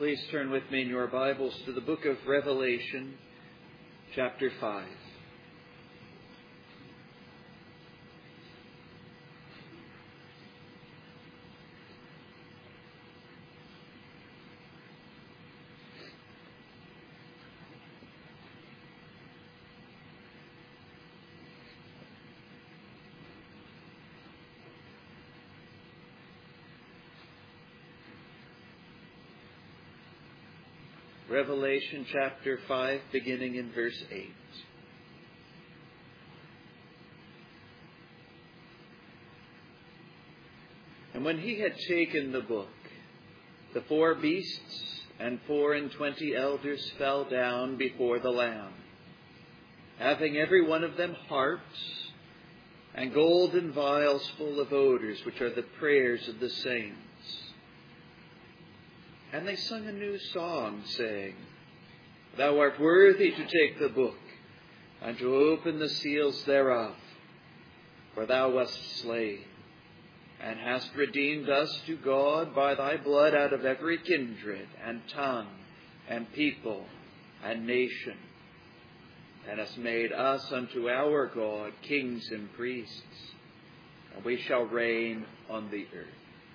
please turn with me in your Bibles to the book of Revelation, chapter 5. Revelation chapter 5, beginning in verse 8. And when he had taken the book, the 4 beasts and 24 elders fell down before the Lamb, having every one of them harps and golden vials full of odors, which are the prayers of the saints. And they sung a new song, saying, Thou art worthy to take the book, and to open the seals thereof. For thou wast slain, and hast redeemed us to God by thy blood out of every kindred, and tongue, and people, and nation, and hast made us unto our God kings and priests, and we shall reign on the earth.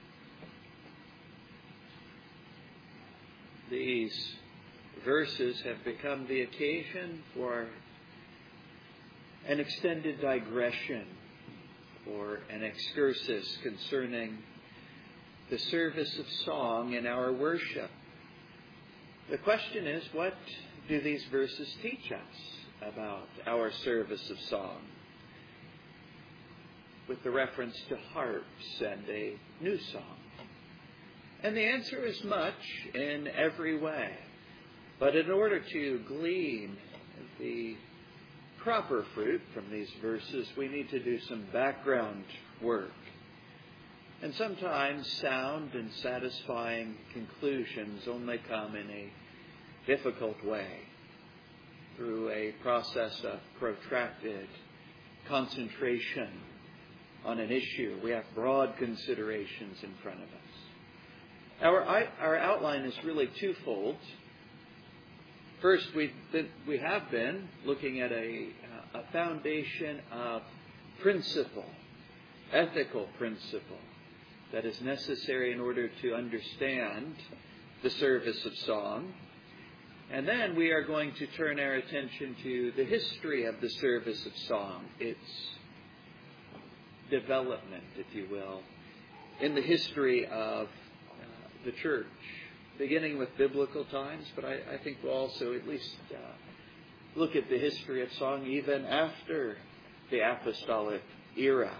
These verses have become the occasion for an extended digression or an excursus concerning the service of song in our worship. The question is, what do these verses teach us about our service of song? With the reference to harps and a new song. And the answer is much in every way. But in order to glean the proper fruit from these verses, we need to do some background work. And sometimes sound and satisfying conclusions only come in a difficult way, through a process of protracted concentration on an issue. We have broad considerations in front of us. Our outline is really twofold. First, we have been looking at a foundation of principle, ethical principle, that is necessary in order to understand the service of song. And then we are going to turn our attention to the history of the service of song, its development, if you will, in the history of the church, beginning with biblical times, but I think we'll also at least look at the history of song even after the apostolic era.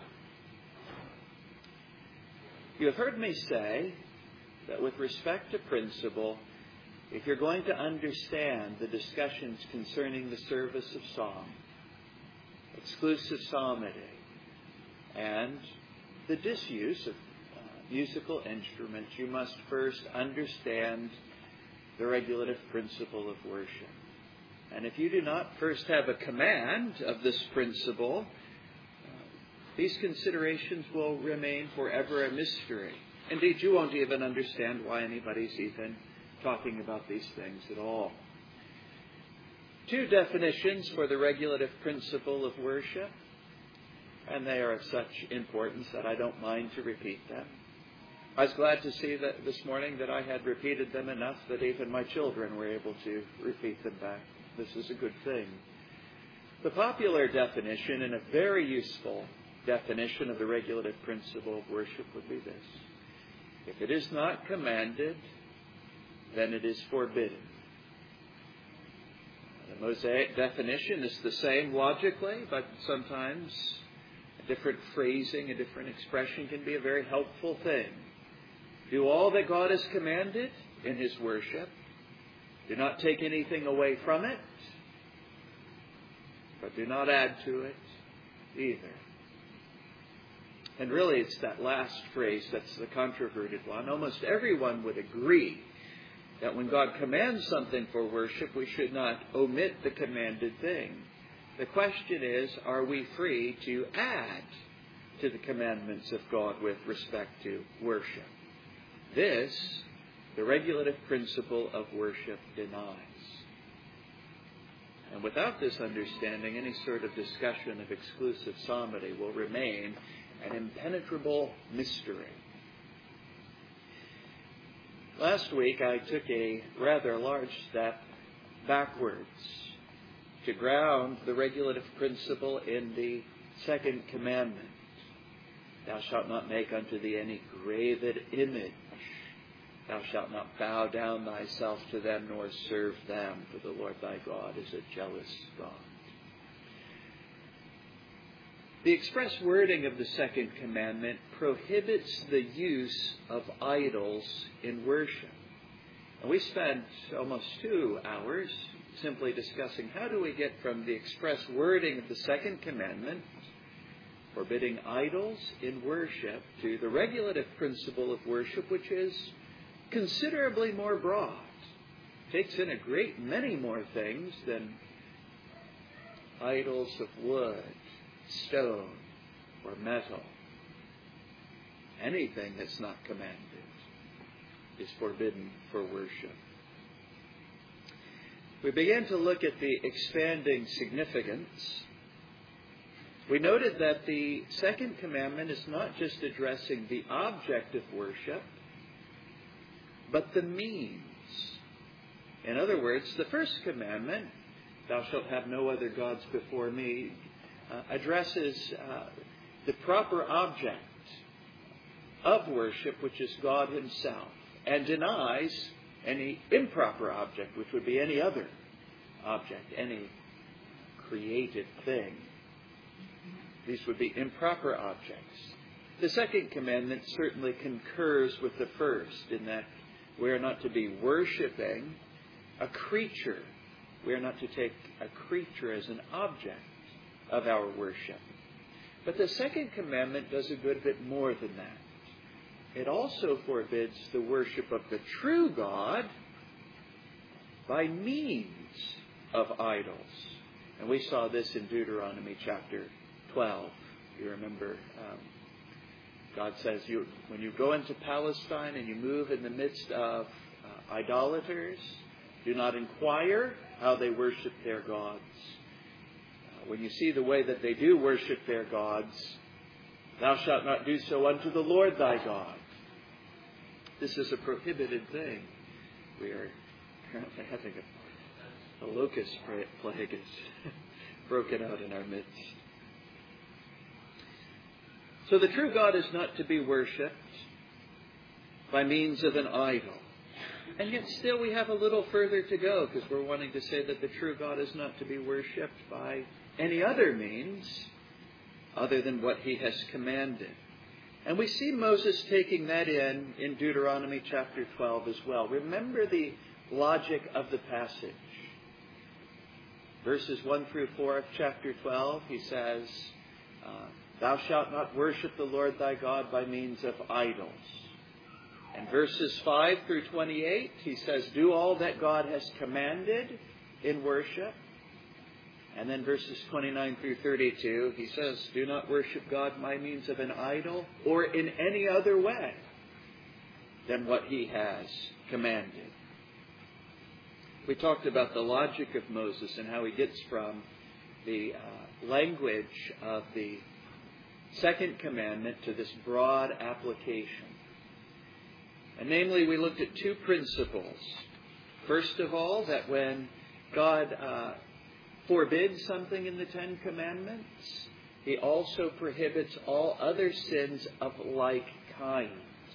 You have heard me say that with respect to principle, if you're going to understand the discussions concerning the service of song, exclusive psalmody, and the disuse of musical instruments, you must first understand the regulative principle of worship. And if you do not first have a command of this principle, these considerations will remain forever a mystery. Indeed, you won't even understand why anybody's even talking about these things at all. 2 definitions for the regulative principle of worship, and they are of such importance that I don't mind to repeat them. I was glad to see that this morning that I had repeated them enough that even my children were able to repeat them back. This is a good thing. The popular definition, and a very useful definition of the regulative principle of worship, would be this. If it is not commanded, then it is forbidden. The Mosaic definition is the same logically, but sometimes a different phrasing, a different expression can be a very helpful thing. Do all that God has commanded in His worship. Do not take anything away from it, but do not add to it either. And really, it's that last phrase that's the controverted one. Almost everyone would agree that when God commands something for worship, we should not omit the commanded thing. The question is, are we free to add to the commandments of God with respect to worship? This the regulative principle of worship denies. And without this understanding, any sort of discussion of exclusive psalmody will remain an impenetrable mystery. Last week, I took a rather large step backwards to ground the regulative principle in the second commandment. Thou shalt not make unto thee any graven image. Thou shalt not bow down thyself to them, nor serve them, for the Lord thy God is a jealous God. The express wording of the second commandment prohibits the use of idols in worship. And we spent almost 2 hours simply discussing how do we get from the express wording of the second commandment, forbidding idols in worship, to the regulative principle of worship, which is considerably more broad. Takes in a great many more things than idols of wood, stone, or metal. Anything that's not commanded is forbidden for worship. We began to look at the expanding significance. We noted that the second commandment is not just addressing the object of worship, but the means. In other words, the first commandment, thou shalt have no other gods before me, addresses the proper object of worship, which is God himself, and denies any improper object, which would be any other object, any created thing. These would be improper objects. The second commandment certainly concurs with the first in that we are not to be worshiping a creature. We are not to take a creature as an object of our worship. But the second commandment does a good bit more than that. It also forbids the worship of the true God by means of idols. And we saw this in Deuteronomy chapter 12. You remember, God says, when you go into Palestine and you move in the midst of idolaters, do not inquire how they worship their gods. When you see the way that they do worship their gods, thou shalt not do so unto the Lord thy God. This is a prohibited thing. We are currently having a locust plague is broken out in our midst. So the true God is not to be worshipped by means of an idol. And yet still we have a little further to go, because we're wanting to say that the true God is not to be worshipped by any other means other than what he has commanded. And we see Moses taking that in Deuteronomy chapter 12 as well. Remember the logic of the passage. Verses 1 through 4 of chapter 12, he says, thou shalt not worship the Lord thy God by means of idols. And verses 5 through 28, he says, do all that God has commanded in worship. And then verses 29 through 32, he says, do not worship God by means of an idol or in any other way than what he has commanded. We talked about the logic of Moses and how he gets from the language of the second commandment to this broad application. And namely, we looked at 2 principles. First of all, that when God forbids something in the 10 Commandments, he also prohibits all other sins of like kind.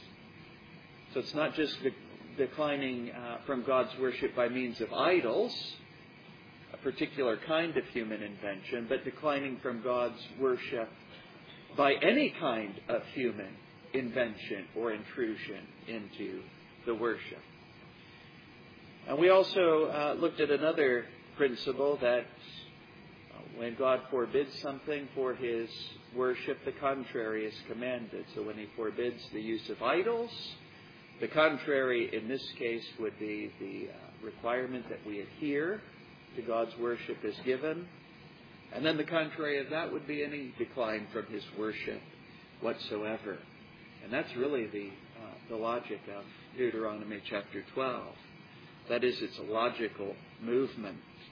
So it's not just declining from God's worship by means of idols, a particular kind of human invention, but declining from God's worship by any kind of human invention or intrusion into the worship. And we also looked at another principle that when God forbids something for his worship, the contrary is commanded. So when he forbids the use of idols, the contrary in this case would be the requirement that we adhere to God's worship as given. And then the contrary of that would be any decline from his worship whatsoever. And that's really the logic of Deuteronomy chapter 12. That is its logical movement.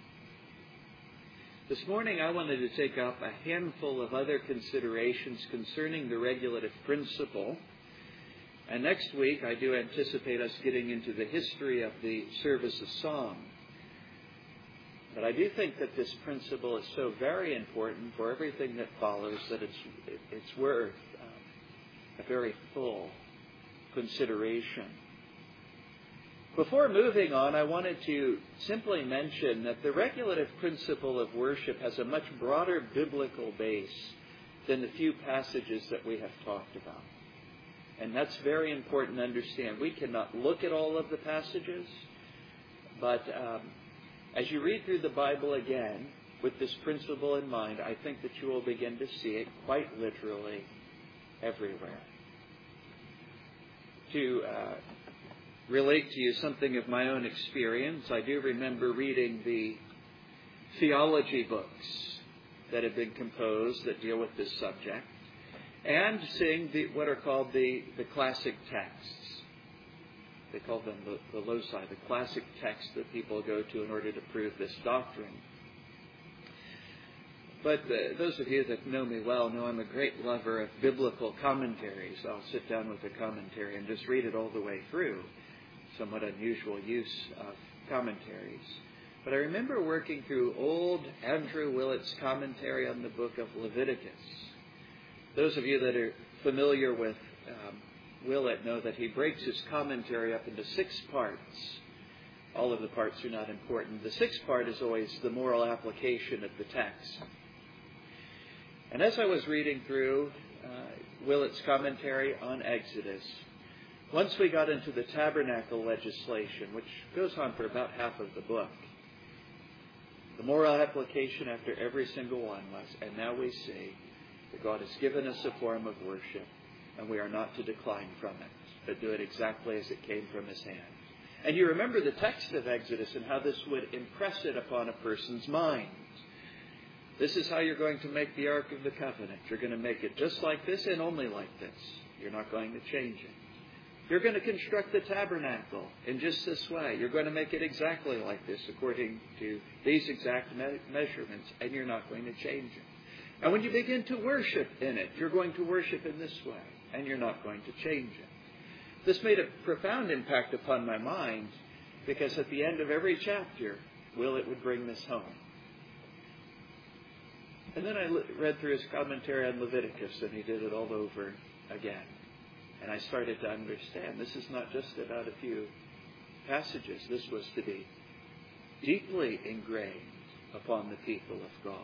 This morning I wanted to take up a handful of other considerations concerning the regulative principle. And next week I do anticipate us getting into the history of the service of song. But I do think that this principle is so very important for everything that follows that it's worth a very full consideration. Before moving on, I wanted to simply mention that the regulative principle of worship has a much broader biblical base than the few passages that we have talked about. And that's very important to understand. We cannot look at all of the passages, but as you read through the Bible again with this principle in mind, I think that you will begin to see it quite literally everywhere. To relate to you something of my own experience, I do remember reading the theology books that have been composed that deal with this subject, and seeing what are called the classic texts. They call them the loci, the classic texts that people go to in order to prove this doctrine. But those of you that know me well know I'm a great lover of biblical commentaries. I'll sit down with a commentary and just read it all the way through. Somewhat unusual use of commentaries. But I remember working through old Andrew Willett's commentary on the book of Leviticus. Those of you that are familiar with Willett know that he breaks his commentary up into 6 parts. All of the parts are not important. The 6th part is always the moral application of the text. And as I was reading through Willett's commentary on Exodus, once we got into the tabernacle legislation, which goes on for about half of the book, the moral application after every single one was, and now we see that God has given us a form of worship, and we are not to decline from it, but do it exactly as it came from His hand. And you remember the text of Exodus and how this would impress it upon a person's mind. This is how you're going to make the Ark of the Covenant. You're going to make it just like this and only like this. You're not going to change it. You're going to construct the tabernacle in just this way. You're going to make it exactly like this according to these exact measurements, and you're not going to change it. And when you begin to worship in it, you're going to worship in this way, and you're not going to change it. This made a profound impact upon my mind, because at the end of every chapter, Willett would bring this home. And then I read through his commentary on Leviticus, and he did it all over again. And I started to understand this is not just about a few passages. This was to be deeply ingrained upon the people of God.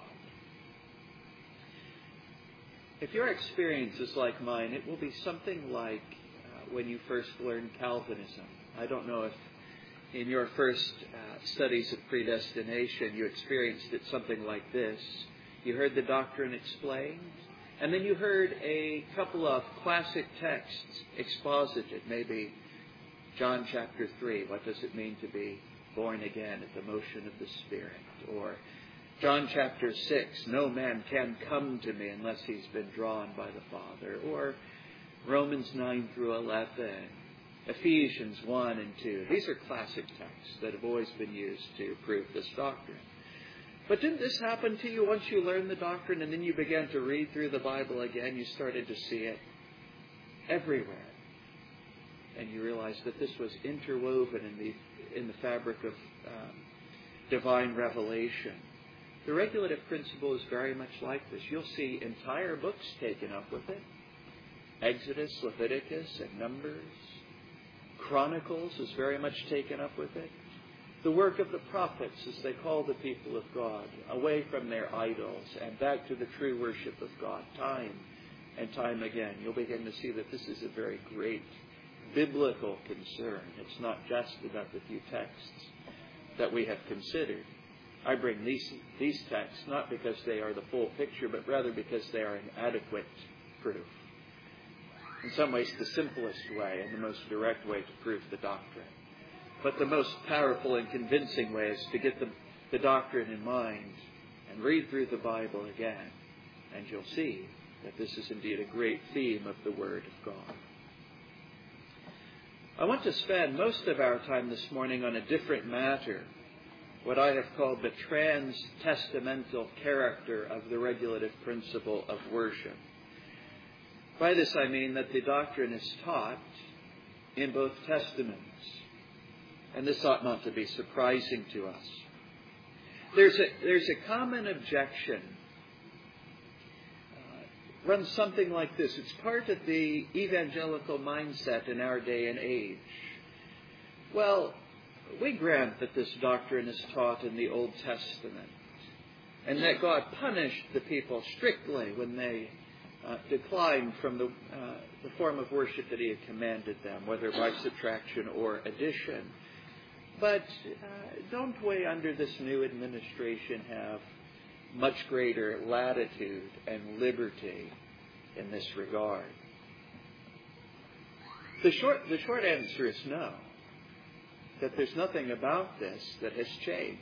If your experience is like mine, it will be something like when you first learned Calvinism. I don't know if in your first studies of predestination you experienced it something like this. You heard the doctrine explained, and then you heard a couple of classic texts exposited, maybe John chapter 3, what does it mean to be born again at the motion of the Spirit? Or John chapter 6, no man can come to me unless he's been drawn by the Father. Or Romans 9 through 11, Ephesians 1 and 2. These are classic texts that have always been used to prove this doctrine. But didn't this happen to you once you learned the doctrine and then you began to read through the Bible again? You started to see it everywhere. And you realized that this was interwoven in the fabric of divine revelation. The regulative principle is very much like this. You'll see entire books taken up with it. Exodus, Leviticus, and Numbers. Chronicles is very much taken up with it. The work of the prophets as they call the people of God away from their idols and back to the true worship of God time and time again. You'll begin to see that this is a very great biblical concern. It's not just about the few texts that we have considered. I bring these texts not because they are the full picture, but rather because they are an adequate proof. In some ways, the simplest way and the most direct way to prove the doctrine. But the most powerful and convincing way is to get the doctrine in mind and read through the Bible again. And you'll see that this is indeed a great theme of the Word of God. I want to spend most of our time this morning on a different matter, what I have called the trans-testamental character of the regulative principle of worship. By this I mean that the doctrine is taught in both testaments, and this ought not to be surprising to us. There's a common objection. Runs something like this. It's part of the evangelical mindset in our day and age. Well, we grant that this doctrine is taught in the Old Testament, and that God punished the people strictly when they declined from the form of worship that He had commanded them, whether by subtraction or addition. But don't we, under this new administration, have much greater latitude and liberty in this regard? The short answer is no, that there's nothing about this that has changed.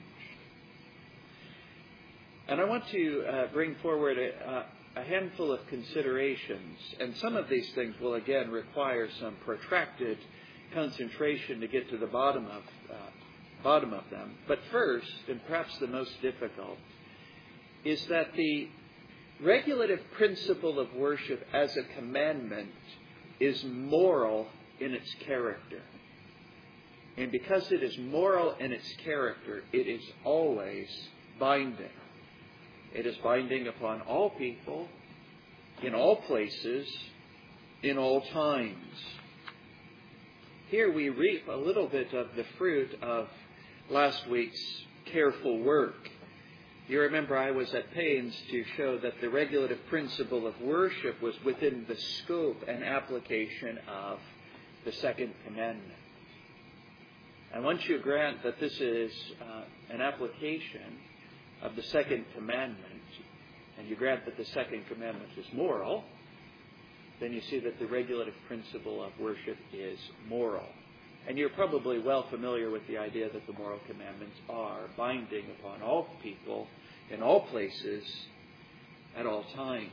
And I want to bring forward a handful of considerations, and some of these things will again require some protracted concentration to get to the bottom of them. But first, and perhaps the most difficult, is that the regulative principle of worship as a commandment is moral in its character. And because it is moral in its character, it is always binding. It is binding upon all people, in all places, in all times. Here we reap a little bit of the fruit of last week's careful work. You remember I was at pains to show that the regulative principle of worship was within the scope and application of the second commandment. And once you grant that this is an application of the second commandment, and you grant that the second commandment is moral, then you see that the regulative principle of worship is moral. And you're probably well familiar with the idea that the moral commandments are binding upon all people, in all places, at all times.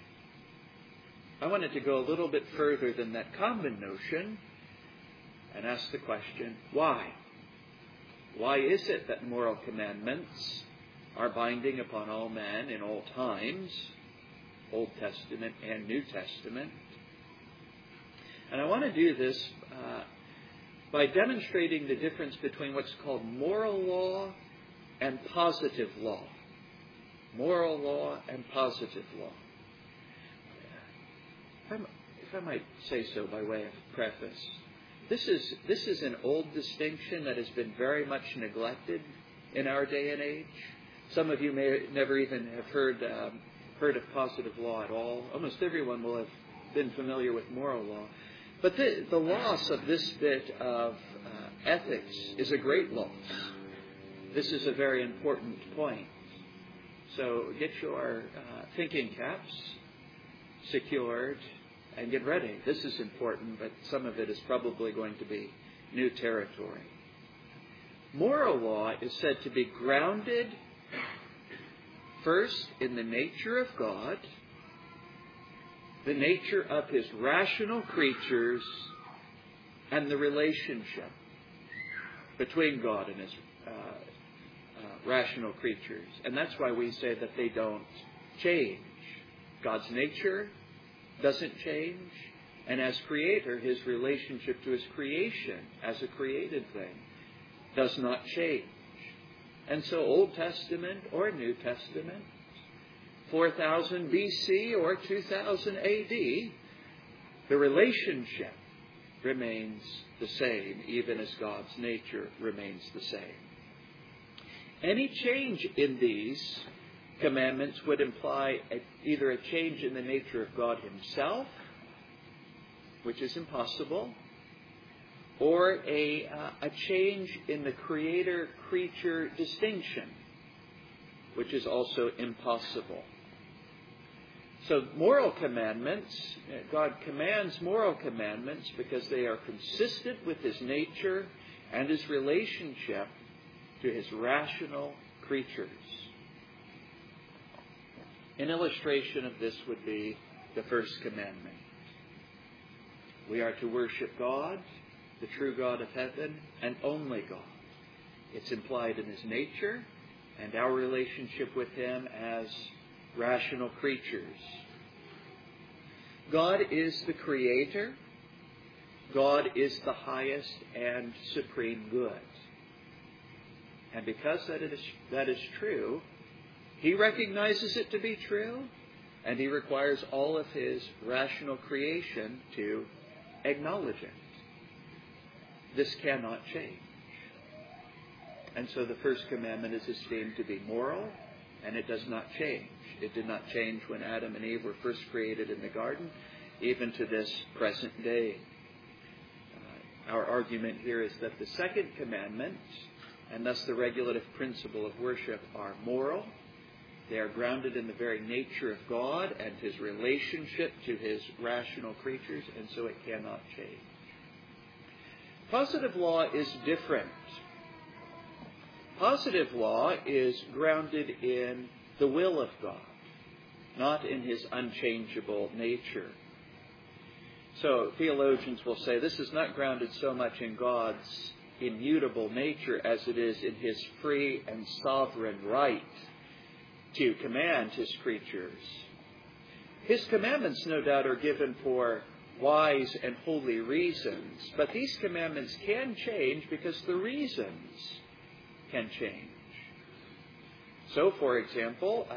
I wanted to go a little bit further than that common notion and ask the question, why? Why is it that moral commandments are binding upon all men in all times, Old Testament and New Testament? And I want to do this by demonstrating the difference between what's called moral law and positive law. Moral law and positive law. If I might say so by way of preface, this is an old distinction that has been very much neglected in our day and age. Some of you may never even have heard of positive law at all. Almost everyone will have been familiar with moral law. But the loss of this bit of ethics is a great loss. This is a very important point. So get your thinking caps secured and get ready. This is important, but some of it is probably going to be new territory. Moral law is said to be grounded first in the nature of God, the nature of His rational creatures, and the relationship between God and His rational creatures. And that's why we say that they don't change. God's nature doesn't change, and as Creator, His relationship to His creation as a created thing does not change. And so Old Testament or New Testament, 4000 BC or 2000 AD, the relationship remains the same, even as God's nature remains the same. Any change in these commandments would imply either a change in the nature of God Himself, which is impossible, or a change in the creator-creature distinction, which is also impossible. So moral commandments, God commands moral commandments because they are consistent with His nature and His relationship to His rational creatures. An illustration of this would be the first commandment. We are to worship God the true God of heaven and only God. It's implied in his nature and our relationship with him as rational creatures. God is the creator. God is the highest and supreme good. And because that is true, he recognizes it to be true, and he requires all of his rational creation to acknowledge it. This cannot change. And so the first commandment is esteemed to be moral, and it does not change. It did not change when Adam and Eve were first created in the garden, even to this present day. Our argument here is that the second commandment, and thus the regulative principle of worship, are moral. They are grounded in the very nature of God and his relationship to his rational creatures, and so it cannot change. Positive law is different. Positive law is grounded in the will of God, not in his unchangeable nature. So theologians will say this is not grounded so much in God's immutable nature as it is in his free and sovereign right to command his creatures. His commandments, no doubt, are given for wise and holy reasons, but these commandments can change because the reasons can change. So, for example,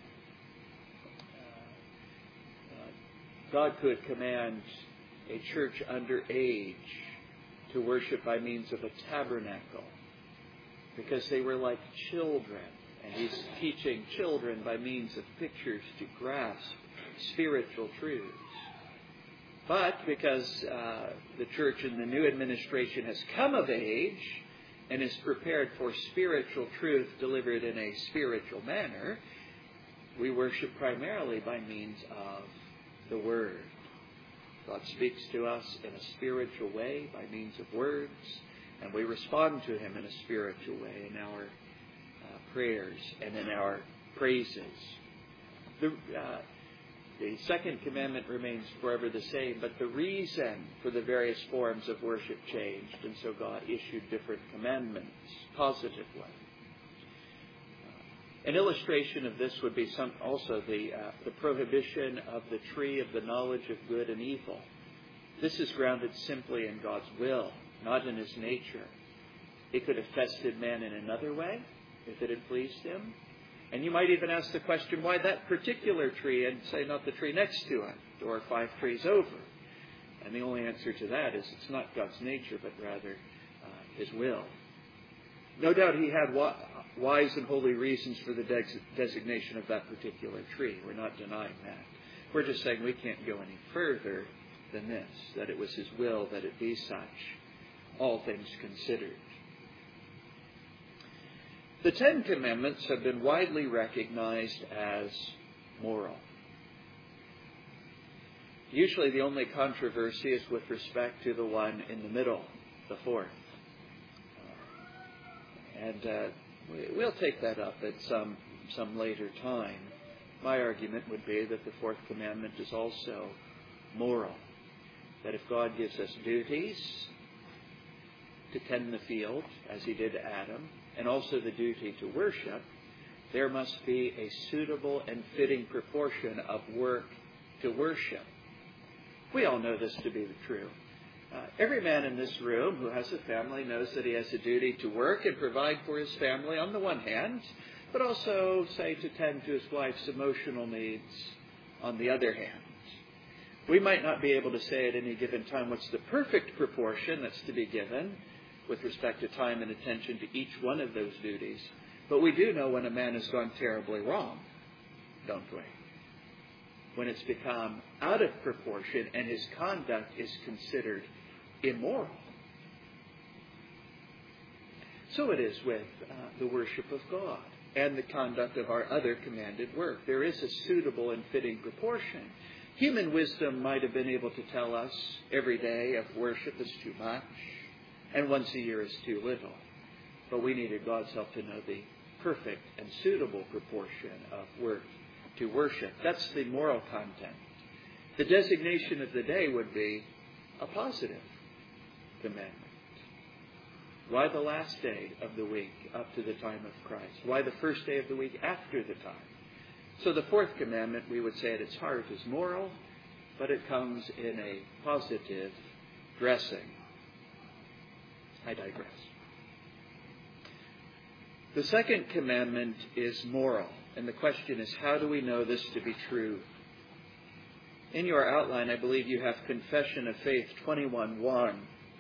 God could command a church under age to worship by means of a tabernacle because they were like children, and he's teaching children by means of pictures to grasp spiritual truths. But because the church in the new administration has come of age and is prepared for spiritual truth delivered in a spiritual manner, we worship primarily by means of the Word. God speaks to us in a spiritual way by means of words, and we respond to him in a spiritual way in our prayers and in our praises. The second commandment remains forever the same, but the reason for the various forms of worship changed, and so God issued different commandments positively. An illustration of this would be also the prohibition of the tree of the knowledge of good and evil. This is grounded simply in God's will, not in his nature. He could have tested man in another way if it had pleased him. And you might even ask the question, why that particular tree and say not the tree next to it or 5 trees over? And the only answer to that is it's not God's nature, but rather his will. No doubt he had wise and holy reasons for the designation of that particular tree. We're not denying that. We're just saying we can't go any further than this, that it was his will that it be such, all things considered. The 10 Commandments have been widely recognized as moral. Usually the only controversy is with respect to the one in the middle, the fourth. And we'll take that up at some later time. My argument would be that the fourth commandment is also moral. That if God gives us duties to tend the field, as he did to Adam, and also the duty to worship, there must be a suitable and fitting proportion of work to worship. We all know this to be the true. Every man in this room who has a family knows that he has a duty to work and provide for his family on the one hand, but also, say, to tend to his wife's emotional needs on the other hand. We might not be able to say at any given time what's the perfect proportion that's to be given with respect to time and attention to each one of those duties, but we do know when a man has gone terribly wrong, don't we? When it's become out of proportion and his conduct is considered immoral. So it is with the worship of God and the conduct of our other commanded work. There is a suitable and fitting proportion. Human wisdom might have been able to tell us every day of worship is too much and once a year is too little. But we needed God's help to know the perfect and suitable proportion of work to worship. That's the moral content. The designation of the day would be a positive. commandment? Why the last day of the week up to the time of Christ? Why the first day of the week after the time? So the fourth commandment, we would say at its heart, is moral, but it comes in a positive dressing. I digress. The second commandment is moral, and the question is, how do we know this to be true? In your outline, I believe you have Confession of Faith 21:1.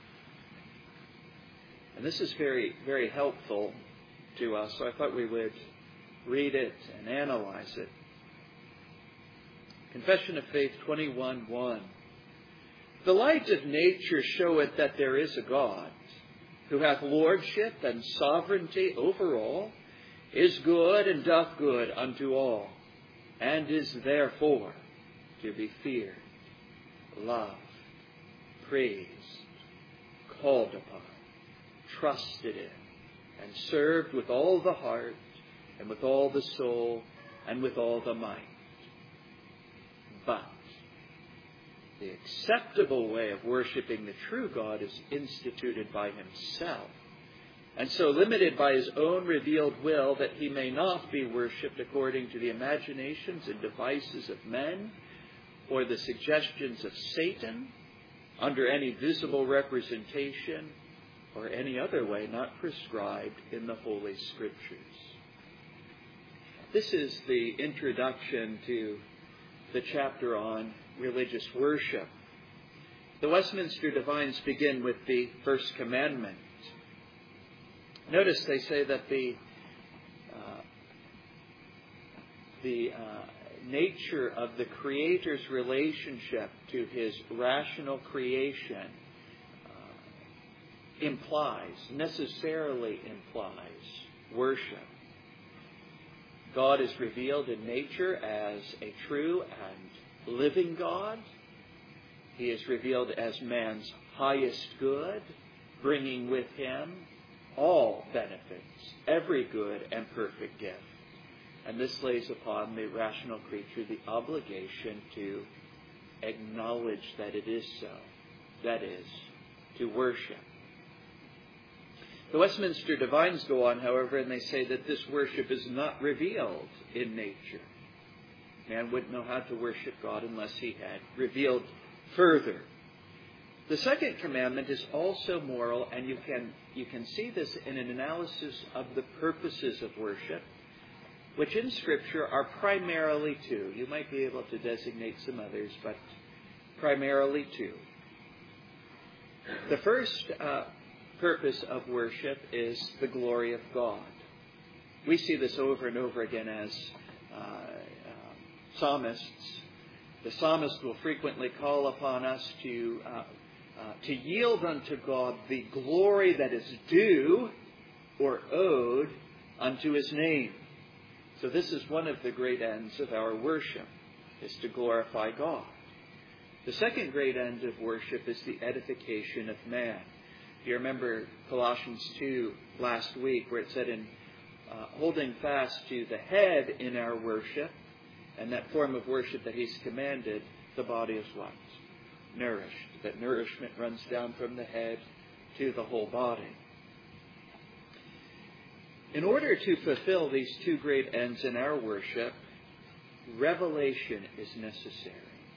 And this is very, very helpful to us, so I thought we would read it and analyze it. Confession of Faith 21:1. The light of nature showeth that there is a God, who hath lordship and sovereignty over all, is good and doth good unto all, and is therefore to be feared, loved, praised, called upon, trusted in, and served with all the heart, and with all the soul, and with all the might. But the acceptable way of worshiping the true God is instituted by himself, and so limited by his own revealed will that he may not be worshipped according to the imaginations and devices of men, or the suggestions of Satan, under any visible representation, or any other way not prescribed in the Holy Scriptures. This is the introduction to the chapter on religious worship. The Westminster Divines begin with the first commandment. Notice they say that the nature of the Creator's relationship to his rational creation necessarily implies worship. God is revealed in nature as a true and living God. He is revealed as man's highest good, bringing with him all benefits, every good and perfect gift. And this lays upon the rational creature the obligation to acknowledge that it is so. That is, to worship. The Westminster Divines go on, however, and they say that this worship is not revealed in nature. Man wouldn't know how to worship God unless he had revealed further. The second commandment is also moral, and you can see this in an analysis of the purposes of worship, which in Scripture are primarily two. You might be able to designate some others, but primarily two. The first purpose of worship is the glory of God. We see this over and over again as psalmists. The psalmist will frequently call upon us to yield unto God the glory that is due or owed unto his name. So this is one of the great ends of our worship, is to glorify God. The second great end of worship is the edification of man. You remember Colossians 2 last week, where it said in holding fast to the head in our worship, and that form of worship that he's commanded, the body is what? Nourished. That nourishment runs down from the head to the whole body. In order to fulfill these two great ends in our worship, revelation is necessary.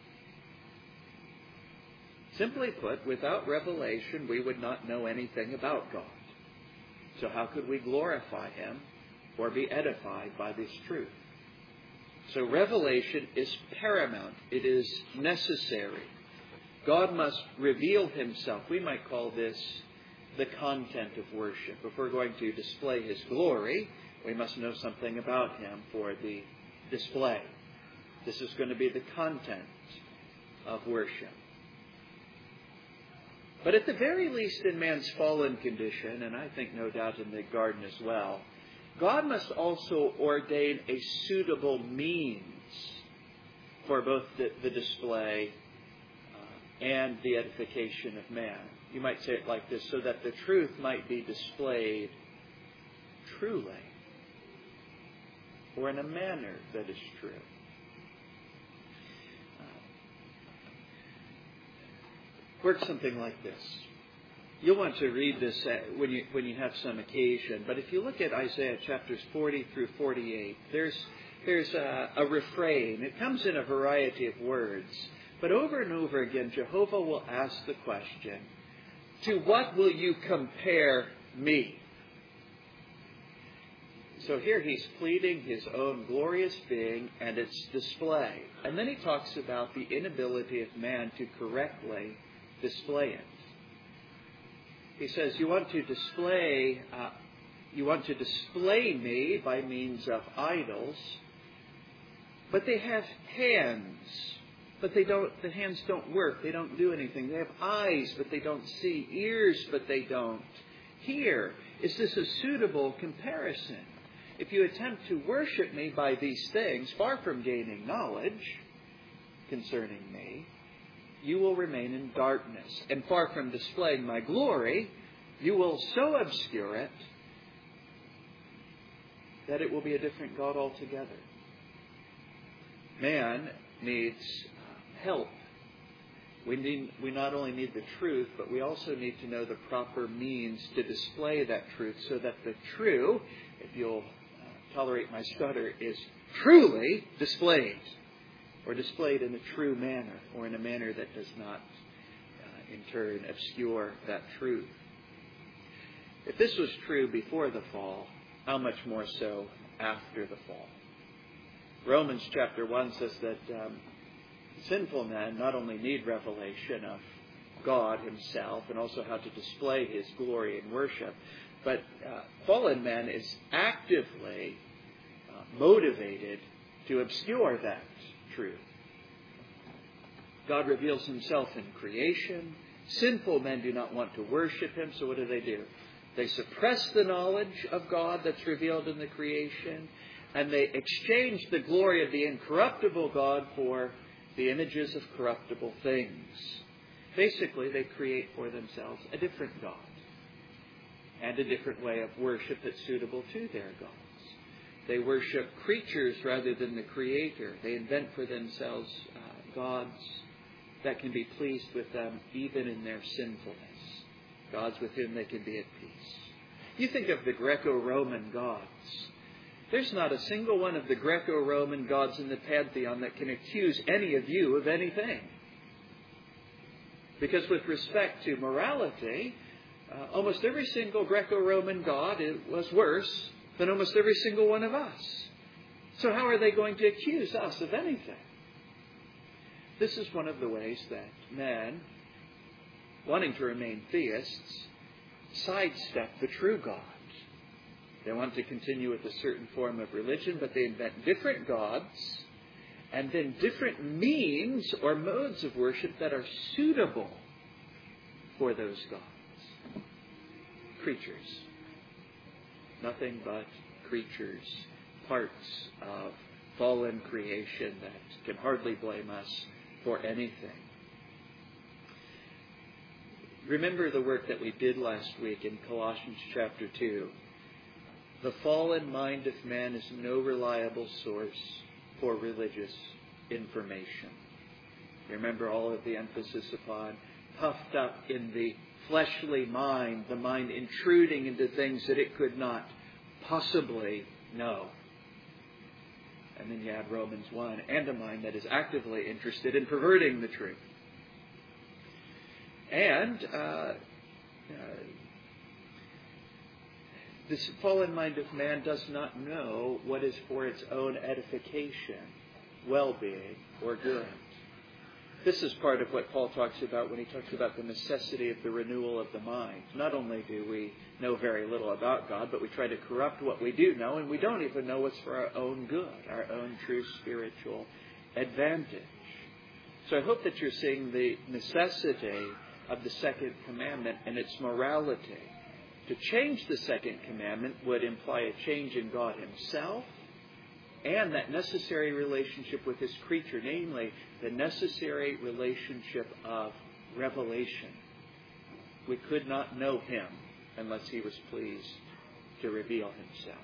Simply put, without revelation, we would not know anything about God. So how could we glorify him or be edified by this truth? So revelation is paramount. It is necessary. God must reveal himself. We might call this the content of worship. If we're going to display his glory, we must know something about him for the display. This is going to be the content of worship. But at the very least in man's fallen condition, and I think no doubt in the garden as well, God must also ordain a suitable means for both the display and the edification of man. You might say it like this, so that the truth might be displayed truly, or in a manner that is true. Works something like this. You'll want to read this when you have some occasion. But if you look at Isaiah chapters 40 through 48, there's a refrain. It comes in a variety of words. But over and over again, Jehovah will ask the question, to what will you compare me? So here he's pleading his own glorious being and its display. And then he talks about the inability of man to correctly display it. He says, you want to display me by means of idols, but they have hands, but the hands don't work. They don't do anything. They have eyes, but they don't see. Ears, but they don't hear. Is this a suitable comparison? If you attempt to worship me by these things, far from gaining knowledge concerning me, you will remain in darkness. And far from displaying my glory, you will so obscure it that it will be a different God altogether. Man needs help. We not only need the truth, but we also need to know the proper means to display that truth so that the true, if you'll tolerate my stutter, is truly displayed, or displayed in a true manner, or in a manner that does not in turn obscure that truth. If this was true before the fall, how much more so after the fall? Romans chapter 1 says that sinful men not only need revelation of God himself and also how to display his glory in worship, but fallen man is actively motivated to obscure that truth. God reveals himself in creation. Sinful men do not want to worship him, so what do? They suppress the knowledge of God that's revealed in the creation, and they exchange the glory of the incorruptible God for the images of corruptible things. Basically, they create for themselves a different God and a different way of worship that's suitable to their gods. They worship creatures rather than the Creator. They invent for themselves gods that can be pleased with them even in their sinfulness. Gods with whom they can be at peace. You think of the Greco-Roman gods. There's not a single one of the Greco-Roman gods in the pantheon that can accuse any of you of anything. Because with respect to morality, almost every single Greco-Roman god was worse than almost every single one of us. So how are they going to accuse us of anything? This is one of the ways that men, wanting to remain theists, sidestep the true God. They want to continue with a certain form of religion, but they invent different gods and then different means or modes of worship that are suitable for those gods. Creatures. Nothing but creatures, parts of fallen creation that can hardly blame us for anything. Remember the work that we did last week in Colossians chapter 2. The fallen mind of man is no reliable source for religious information. You remember all of the emphasis upon puffed up in the fleshly mind, the mind intruding into things that it could not possibly know. And then you add Romans 1, and a mind that is actively interested in perverting the truth. And this fallen mind of man does not know what is for its own edification, well-being, or good. This is part of what Paul talks about when he talks about the necessity of the renewal of the mind. Not only do we know very little about God, but we try to corrupt what we do know, and we don't even know what's for our own good, our own true spiritual advantage. So I hope that you're seeing the necessity of the second commandment and its morality. To change the second commandment would imply a change in God himself and that necessary relationship with his creature, namely the necessary relationship of revelation. We could not know him unless he was pleased to reveal himself.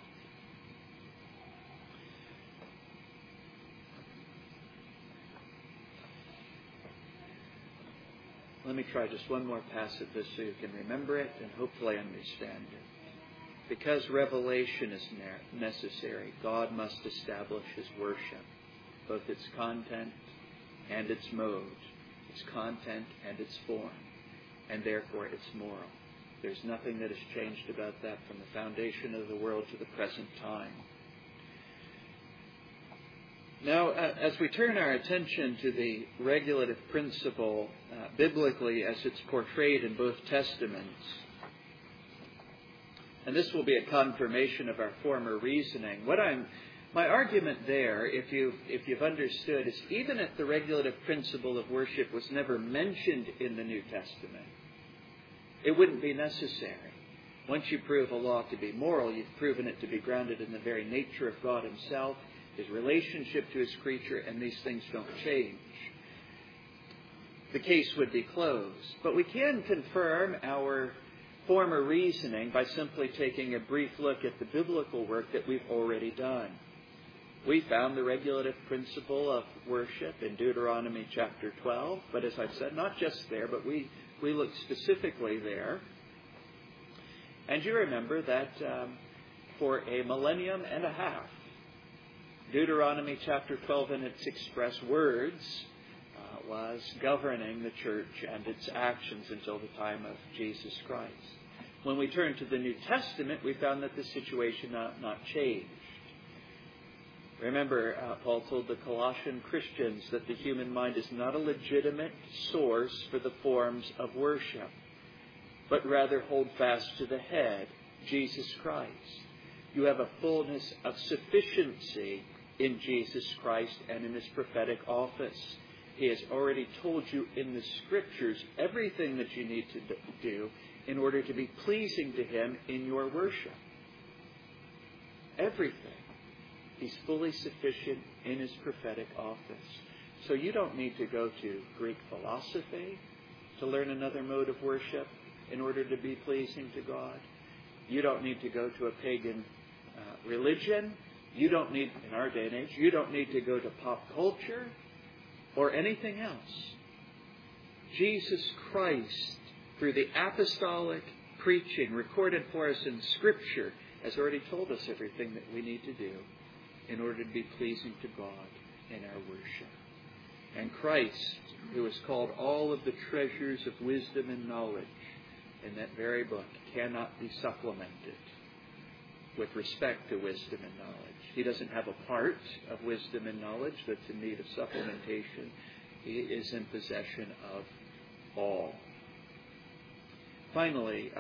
Let me try just one more pass at this so you can remember it and hopefully understand it. Because revelation is necessary, God must establish His worship, both its content and its mode, its content and its form, and therefore its moral. There's nothing that has changed about that from the foundation of the world to the present time. Now, as we turn our attention to the regulative principle biblically as it's portrayed in both Testaments, and this will be a confirmation of our former reasoning, my argument there, if you've understood, is even if the regulative principle of worship was never mentioned in the New Testament, it wouldn't be necessary. Once you prove a law to be moral, you've proven it to be grounded in the very nature of God Himself, His relationship to His creature, and these things don't change. The case would be closed. But we can confirm our former reasoning by simply taking a brief look at the biblical work that we've already done. We found the regulative principle of worship in Deuteronomy chapter 12, but as I've said, not just there, but we looked specifically there. And you remember that for a millennium and a half, Deuteronomy chapter 12 in its express words was governing the church and its actions until the time of Jesus Christ. When we turn to the New Testament, we found that the situation not changed. Remember, Paul told the Colossian Christians that the human mind is not a legitimate source for the forms of worship, but rather hold fast to the head, Jesus Christ. You have a fullness of sufficiency in Jesus Christ and in His prophetic office. He has already told you in the Scriptures everything that you need to do in order to be pleasing to Him in your worship. Everything. He's fully sufficient in His prophetic office. So you don't need to go to Greek philosophy to learn another mode of worship in order to be pleasing to God. You don't need to go to a pagan religion. You don't need, in our day and age, you don't need to go to pop culture or anything else. Jesus Christ, through the apostolic preaching recorded for us in Scripture, has already told us everything that we need to do in order to be pleasing to God in our worship. And Christ, who is called all of the treasures of wisdom and knowledge in that very book, cannot be supplemented with respect to wisdom and knowledge. He doesn't have a part of wisdom and knowledge that's in need of supplementation. He is in possession of all. Finally,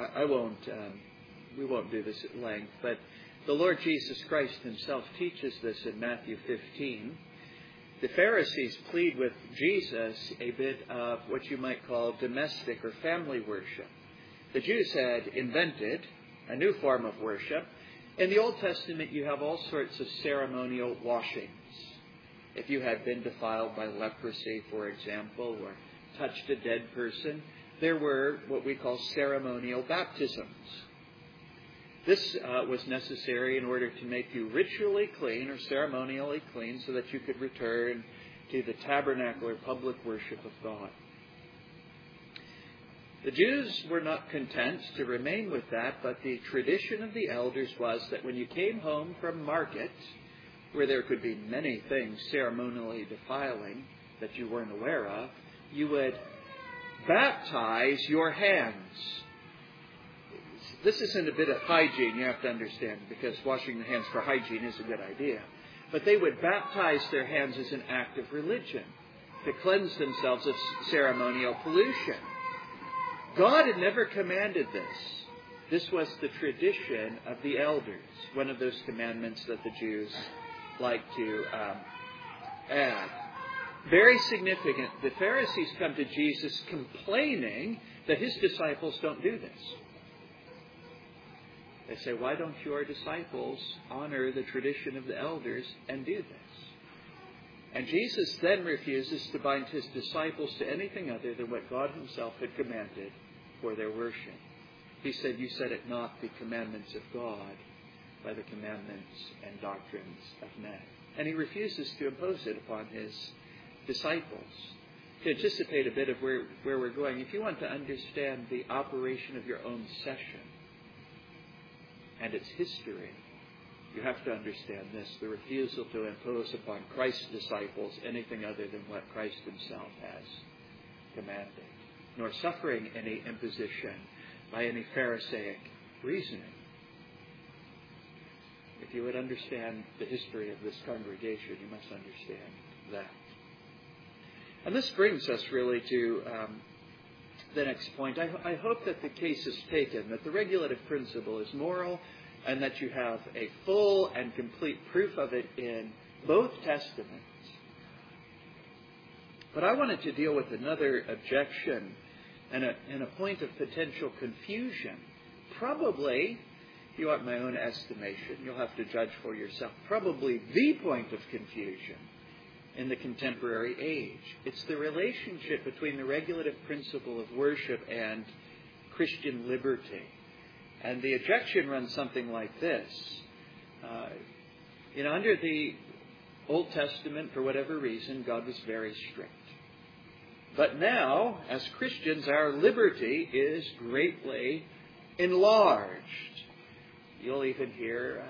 we won't do this at length, but the Lord Jesus Christ Himself teaches this in Matthew 15. The Pharisees plead with Jesus a bit of what you might call domestic or family worship. The Jews had invented a new form of worship. In the Old Testament, you have all sorts of ceremonial washings. If you had been defiled by leprosy, for example, or touched a dead person, there were what we call ceremonial baptisms. This was necessary in order to make you ritually clean or ceremonially clean so that you could return to the tabernacle or public worship of God. The Jews were not content to remain with that, but the tradition of the elders was that when you came home from market, where there could be many things ceremonially defiling that you weren't aware of, you would baptize your hands. This isn't a bit of hygiene, you have to understand, because washing the hands for hygiene is a good idea. But they would baptize their hands as an act of religion, to cleanse themselves of ceremonial pollution. God had never commanded this. This was the tradition of the elders, one of those commandments that the Jews like to add. Very significant. The Pharisees come to Jesus complaining that His disciples don't do this. They say, why don't your disciples honor the tradition of the elders and do this? And Jesus then refuses to bind His disciples to anything other than what God Himself had commanded for their worship. He said, you set at naught the commandments of God by the commandments and doctrines of men. And He refuses to impose it upon His disciples. to anticipate a bit of where we're going, if you want to understand the operation of your own session and its history, you have to understand this: the refusal to impose upon Christ's disciples anything other than what Christ himself has commanded, nor suffering any imposition by any Pharisaic reasoning. If you would understand the history of this congregation, you must understand that. And this brings us really to the next point. I hope that the case is taken, that the regulative principle is moral, and that you have a full and complete proof of it in both Testaments. But I wanted to deal with another objection and a point of potential confusion. Probably, if you want my own estimation, you'll have to judge for yourself, probably the point of confusion in the contemporary age. It's the relationship between the regulative principle of worship and Christian liberty. And the objection runs something like this. Under the Old Testament, for whatever reason, God was very strict. But now, as Christians, our liberty is greatly enlarged. You'll even hear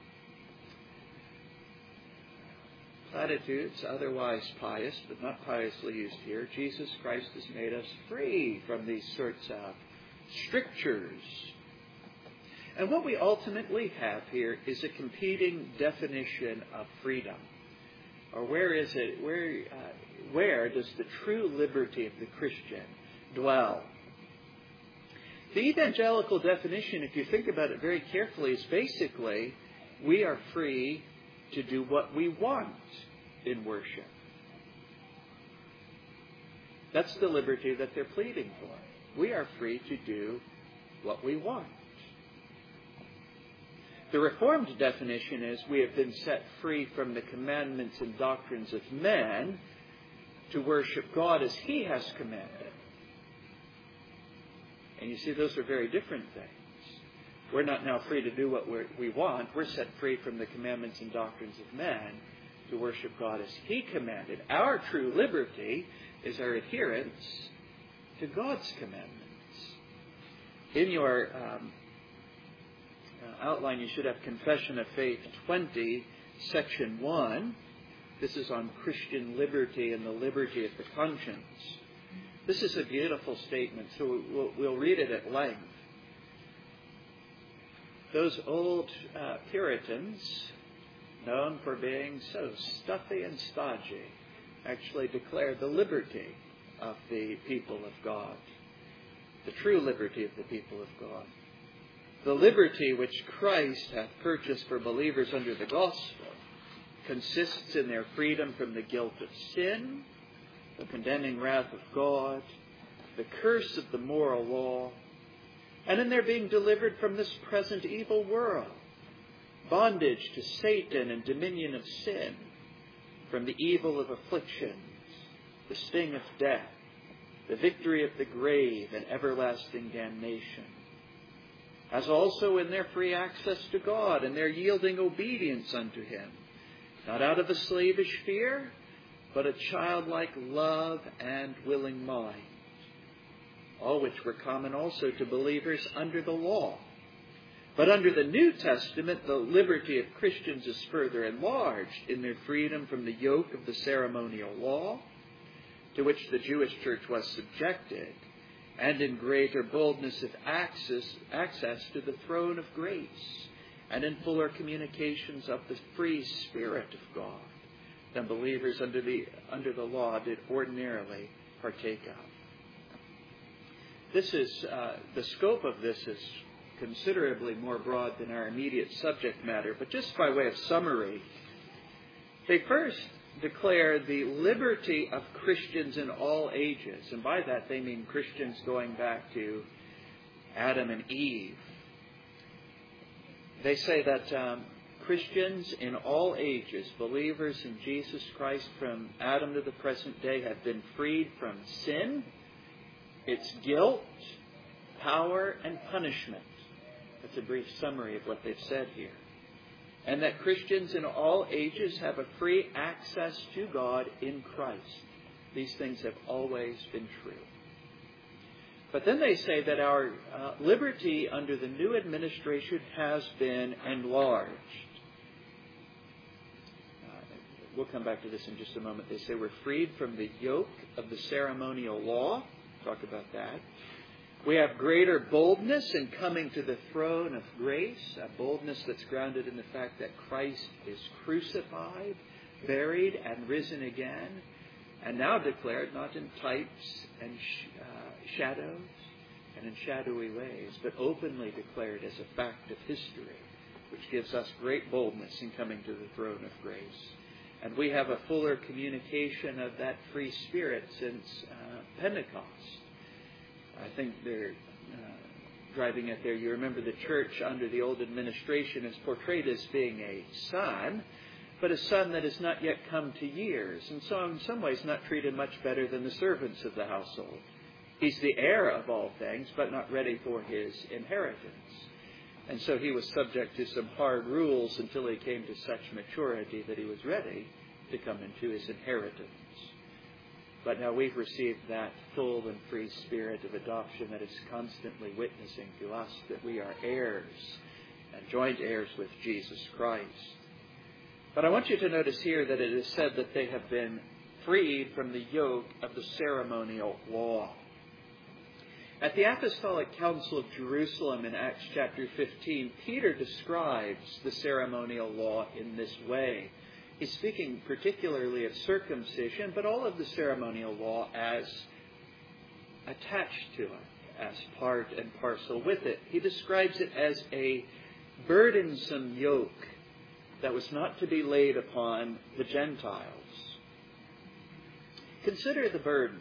platitudes, otherwise pious, but not piously used here. Jesus Christ has made us free from these sorts of strictures. And what we ultimately have here is a competing definition of freedom. Or where is it? Where does the true liberty of the Christian dwell? The evangelical definition, if you think about it very carefully, is basically we are free to do what we want in worship. That's the liberty that they're pleading for. We are free to do what we want. The Reformed definition is we have been set free from the commandments and doctrines of men to worship God as He has commanded. And you see, those are very different things. We're not now free to do what we want. We're set free from the commandments and doctrines of men to worship God as He commanded. Our true liberty is our adherence to God's commandments. In your outline, you should have Confession of Faith 20, Section 1. This is on Christian liberty and the liberty of the conscience. This is a beautiful statement, so we'll read it at length. Those old Puritans, known for being so stuffy and stodgy, actually declare the liberty of the people of God, the true liberty of the people of God. The liberty which Christ hath purchased for believers under the gospel consists in their freedom from the guilt of sin, the condemning wrath of God, the curse of the moral law, and in their being delivered from this present evil world, bondage to Satan and dominion of sin, from the evil of afflictions, the sting of death, the victory of the grave, and everlasting damnation, as also in their free access to God and their yielding obedience unto Him, not out of a slavish fear, but a childlike love and willing mind, all which were common also to believers under the law. But under the New Testament, the liberty of Christians is further enlarged in their freedom from the yoke of the ceremonial law, to which the Jewish church was subjected, and in greater boldness of access to the throne of grace, and in fuller communications of the free Spirit of God than believers under the law did ordinarily partake of. This is the scope of this is considerably more broad than our immediate subject matter, but just by way of summary, they first declare the liberty of Christians in all ages, and by that they mean Christians going back to Adam and Eve. They say that Christians in all ages, believers in Jesus Christ from Adam to the present day, have been freed from sin, its guilt, power, and punishment. That's a brief summary of what they've said here. And that Christians in all ages have a free access to God in Christ. These things have always been true. But then they say that our liberty under the new administration has been enlarged. We'll come back to this in just a moment. They say we're freed from the yoke of the ceremonial law. Talk about that. We have greater boldness in coming to the throne of grace, a boldness that's grounded in the fact that Christ is crucified, buried, and risen again, and now declared not in types and shadows and in shadowy ways, but openly declared as a fact of history, which gives us great boldness in coming to the throne of grace. And we have a fuller communication of that free spirit since Pentecost. I think they're driving it there. You remember the church under the old administration is portrayed as being a son, but a son that has not yet come to years, and so in some ways not treated much better than the servants of the household. He's the heir of all things, but not ready for his inheritance. And so he was subject to some hard rules until he came to such maturity that he was ready to come into his inheritance. But now we've received that full and free spirit of adoption that is constantly witnessing to us that we are heirs and joint heirs with Jesus Christ. But I want you to notice here that it is said that they have been freed from the yoke of the ceremonial law. At the Apostolic Council of Jerusalem in Acts chapter 15, Peter describes the ceremonial law in this way. He's speaking particularly of circumcision, but all of the ceremonial law as attached to it, as part and parcel with it. He describes it as a burdensome yoke that was not to be laid upon the Gentiles. Consider the burden.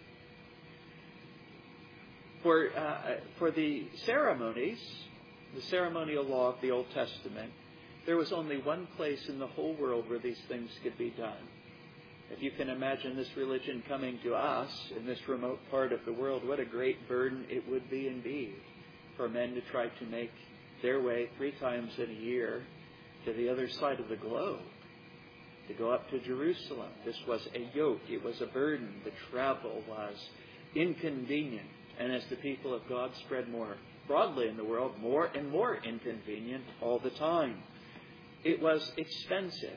For the ceremonies, the ceremonial law of the Old Testament, there was only one place in the whole world where these things could be done. If you can imagine this religion coming to us in this remote part of the world, what a great burden it would be indeed for men to try to make their way 3 times in a year to the other side of the globe, to go up to Jerusalem. This was a yoke. It was a burden. The travel was inconvenient. And as the people of God spread more broadly in the world, more and more inconvenient all the time. It was expensive,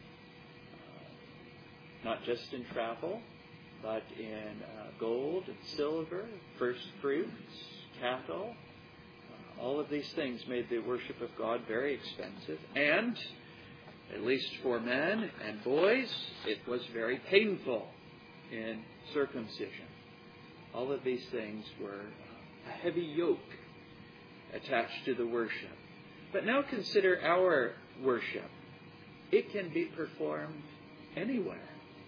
not just in travel, but in gold and silver, first fruits, cattle. All of these things made the worship of God very expensive. And, at least for men and boys, it was very painful in circumcision. All of these things were a heavy yoke attached to the worship. But now consider our worship. It can be performed anywhere.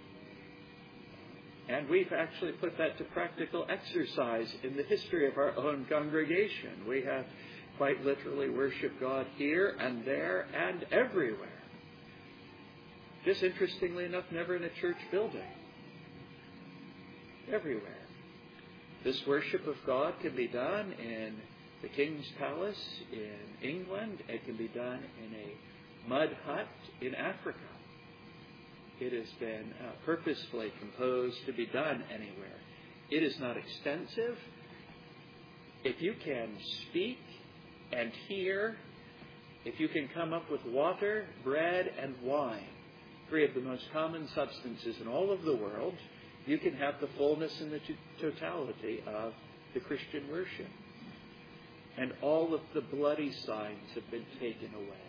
And we've actually put that to practical exercise in the history of our own congregation. We have quite literally worshiped God here and there and everywhere. Just interestingly enough, never in a church building. Everywhere. This worship of God can be done in the King's Palace in England. It can be done in a mud hut in Africa. It has been purposefully composed to be done anywhere. It is not extensive. If you can speak and hear, if you can come up with water, bread, and wine, 3 of the most common substances in all of the world, you can have the fullness and the totality of the Christian worship. And all of the bloody signs have been taken away.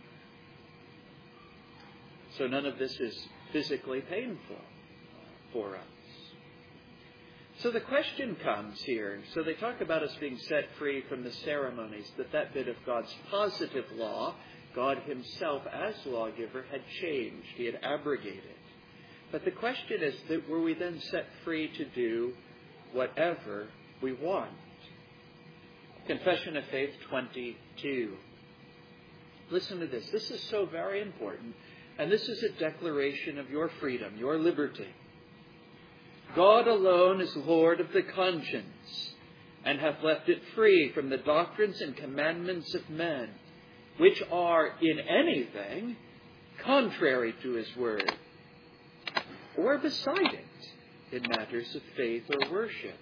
So none of this is physically painful for us. So the question comes here. So they talk about us being set free from the ceremonies, that bit of God's positive law, God himself as lawgiver had changed. He had abrogated. But the question is that were we then set free to do whatever we want? Confession of Faith 22. Listen to this. This is so very important. And this is a declaration of your freedom, your liberty. God alone is Lord of the conscience, and hath left it free from the doctrines and commandments of men, which are in anything contrary to his word, or beside it. in matters of faith or worship.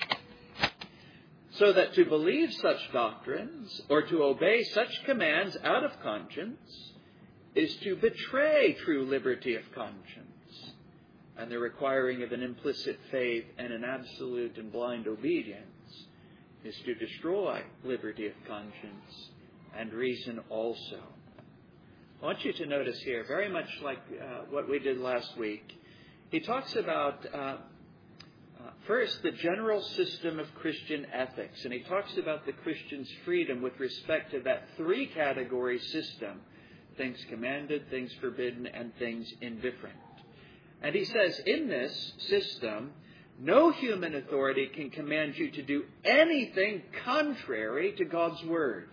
So that to believe such doctrines or to obey such commands out of conscience is to betray true liberty of conscience, and the requiring of an implicit faith and an absolute and blind obedience is to destroy liberty of conscience and reason also. I want you to notice here, very much like what we did last week, he talks about first, the general system of Christian ethics, and he talks about the Christian's freedom with respect to that three-category system: things commanded, things forbidden, and things indifferent. And he says, in this system, no human authority can command you to do anything contrary to God's Word.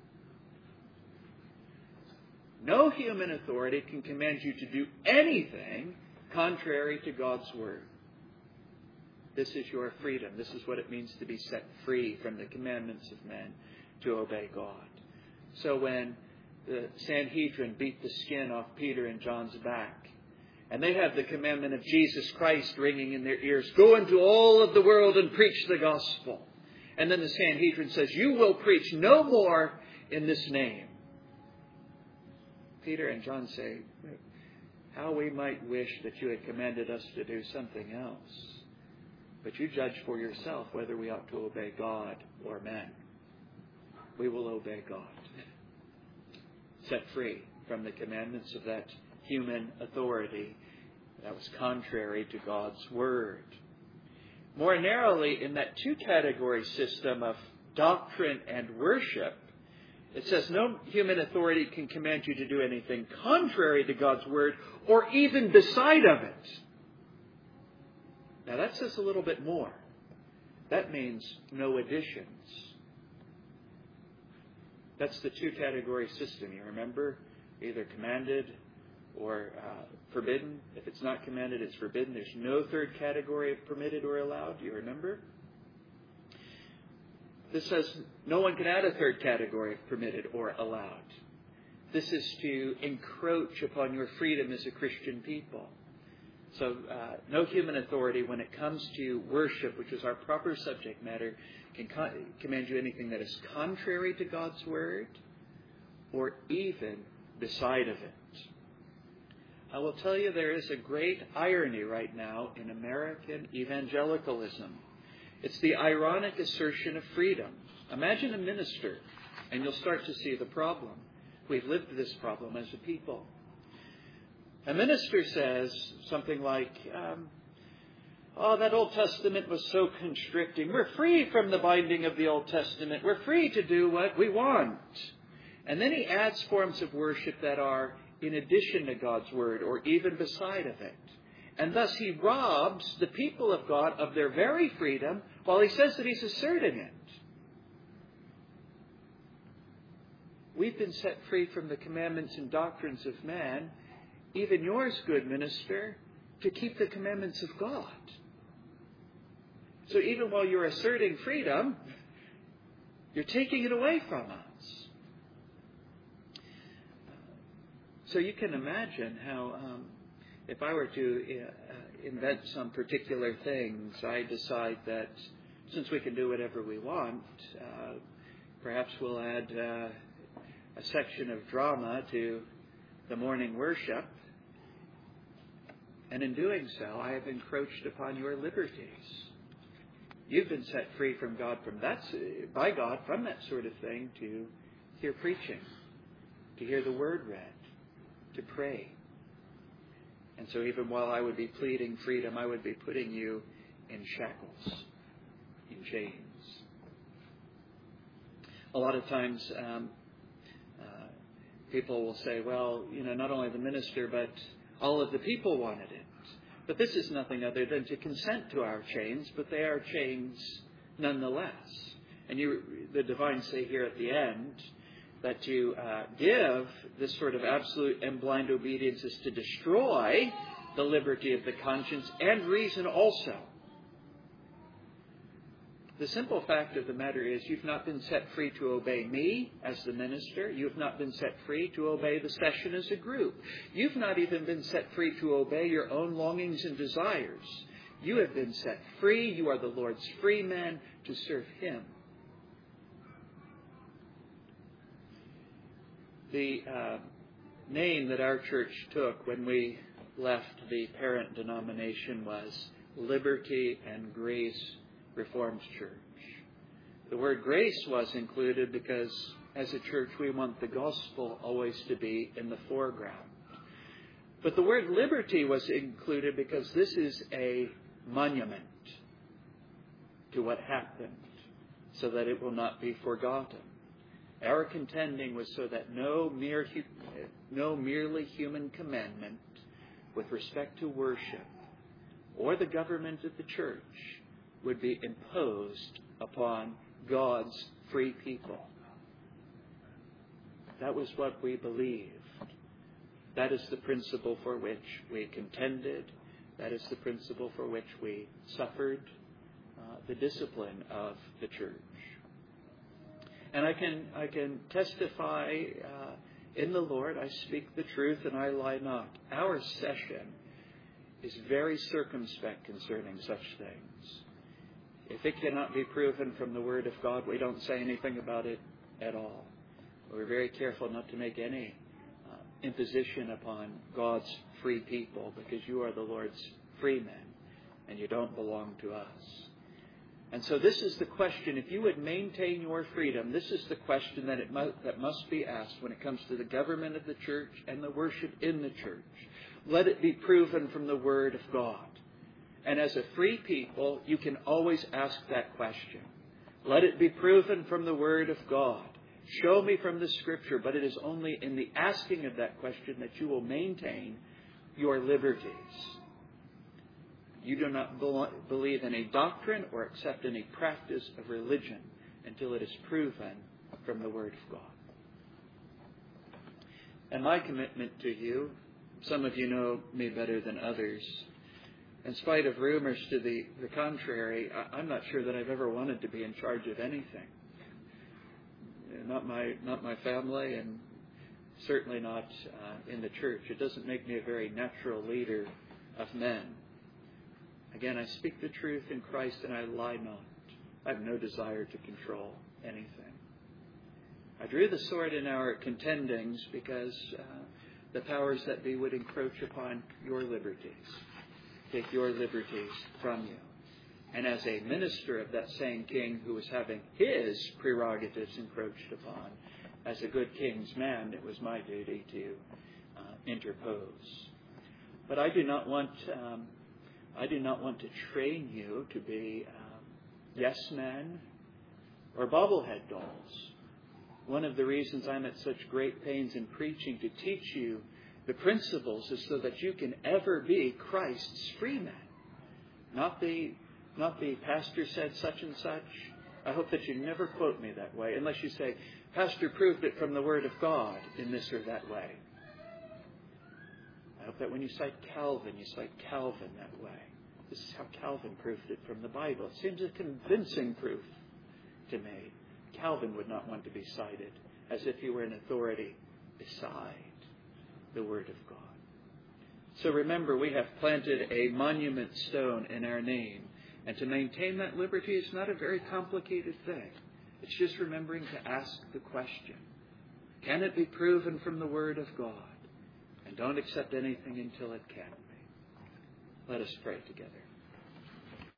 No human authority can command you to do anything contrary to God's Word. This is your freedom. This is what it means to be set free from the commandments of men to obey God. So when the Sanhedrin beat the skin off Peter and John's back, and they have the commandment of Jesus Christ ringing in their ears, go into all of the world and preach the gospel. And then the Sanhedrin says, you will preach no more in this name. Peter and John say, how we might wish that you had commanded us to do something else. But you judge for yourself whether we ought to obey God or men. We will obey God. Set free from the commandments of that human authority that was contrary to God's Word. More narrowly, in that two-category system of doctrine and worship, it says no human authority can command you to do anything contrary to God's Word or even beside of it. Now that says a little bit more. That means no additions. That's the two-category system. You remember? Either commanded or forbidden. If it's not commanded, it's forbidden. There's no third category of permitted or allowed. Do you remember? This says no one can add a third category of permitted or allowed. This is to encroach upon your freedom as a Christian people. So no human authority, when it comes to worship, which is our proper subject matter, can command you anything that is contrary to God's Word or even beside of it. I will tell you there is a great irony right now in American evangelicalism. It's the ironic assertion of freedom. Imagine a minister, and you'll start to see the problem. We've lived this problem as a people. A minister says something like, that Old Testament was so constricting. We're free from the binding of the Old Testament. We're free to do what we want. And then he adds forms of worship that are in addition to God's Word or even beside of it. And thus he robs the people of God of their very freedom while he says that he's asserting it. We've been set free from the commandments and doctrines of man, even yours, good minister, to keep the commandments of God. So even while you're asserting freedom, you're taking it away from us. So you can imagine how, if I were to invent some particular things, I decide that since we can do whatever we want, perhaps we'll add a section of drama to the morning worship. And in doing so, I have encroached upon your liberties. You've been set free from God by God from that sort of thing to hear preaching, to hear the Word read, to pray. And so even while I would be pleading freedom, I would be putting you in shackles, in chains. A lot of times people will say, well, not only the minister, but all of the people wanted it. But this is nothing other than to consent to our chains, but they are chains nonetheless. And the divines say here at the end that to give this sort of absolute and blind obedience is to destroy the liberty of the conscience and reason also. The simple fact of the matter is you've not been set free to obey me as the minister. You've not been set free to obey the session as a group. You've not even been set free to obey your own longings and desires. You have been set free. You are the Lord's free men to serve Him. The name that our church took when we left the parent denomination was Liberty and Grace Reformed Church. The word grace was included because as a church we want the gospel always to be in the foreground. But the word liberty was included because this is a monument to what happened so that it will not be forgotten. Our contending was so that no merely human commandment with respect to worship or the government of the church would be imposed upon God's free people. That was what we believed. That is the principle for which we contended. That is the principle for which we suffered the discipline of the church. And I can testify in the Lord, I speak the truth and I lie not. Our session is very circumspect concerning such things. If it cannot be proven from the Word of God, we don't say anything about it at all. We're very careful not to make any imposition upon God's free people, because you are the Lord's free men and you don't belong to us. And so this is the question. If you would maintain your freedom, this is the question that must be asked when it comes to the government of the church and the worship in the church. Let it be proven from the Word of God. And as a free people, you can always ask that question. Let it be proven from the Word of God. Show me from the Scripture, but it is only in the asking of that question that you will maintain your liberties. You do not believe in a doctrine or accept any practice of religion until it is proven from the Word of God. And my commitment to you, some of you know me better than others. In spite of rumors to the contrary, I'm not sure that I've ever wanted to be in charge of anything. Not my family, and certainly not in the church. It doesn't make me a very natural leader of men. Again, I speak the truth in Christ and I lie not. I have no desire to control anything. I drew the sword in our contendings because the powers that be would encroach upon your liberties, take your liberties from you. And as a minister of that same king who was having his prerogatives encroached upon, as a good king's man, it was my duty to interpose. But I do not want to train you to be yes men or bobblehead dolls. One of the reasons I'm at such great pains in preaching to teach you the principles is so that you can ever be Christ's free man, not the pastor said such and such. I hope that you never quote me that way unless you say, Pastor proved it from the Word of God in this or that way. I hope that when you cite Calvin, you cite Calvin that way. This is how Calvin proved it from the Bible. It seems a convincing proof to me. Calvin would not want to be cited as if he were an authority beside the Word of God. So remember, we have planted a monument stone in our name. And to maintain that liberty is not a very complicated thing. It's just remembering to ask the question, can it be proven from the Word of God? And don't accept anything until it can be. Let us pray together.